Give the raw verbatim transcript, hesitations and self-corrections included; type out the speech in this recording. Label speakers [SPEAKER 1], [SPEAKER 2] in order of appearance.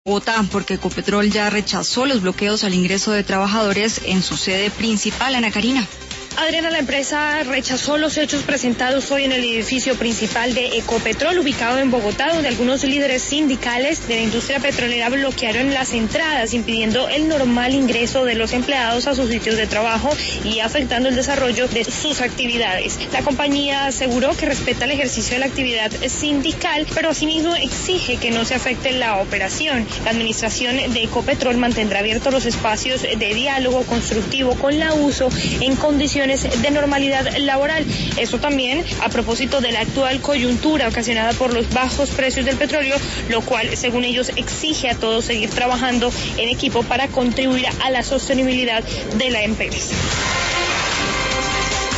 [SPEAKER 1] Bogotá, porque Ecopetrol ya rechazó los bloqueos al ingreso de trabajadores en su sede principal, Ana Karina.
[SPEAKER 2] Adriana, la empresa rechazó los hechos presentados hoy en el edificio principal de Ecopetrol, ubicado en Bogotá, donde algunos líderes sindicales de la industria petrolera bloquearon las entradas, impidiendo el normal ingreso de los empleados a sus sitios de trabajo y afectando el desarrollo de sus actividades. La compañía aseguró que respeta el ejercicio de la actividad sindical, pero asimismo exige que no se afecte la operación. La administración de Ecopetrol mantendrá abiertos los espacios de diálogo constructivo con la U S O en condiciones de normalidad laboral. Esto también a propósito de la actual coyuntura ocasionada por los bajos precios del petróleo, lo cual, según ellos, exige a todos seguir trabajando en equipo para contribuir a la sostenibilidad de la empresa.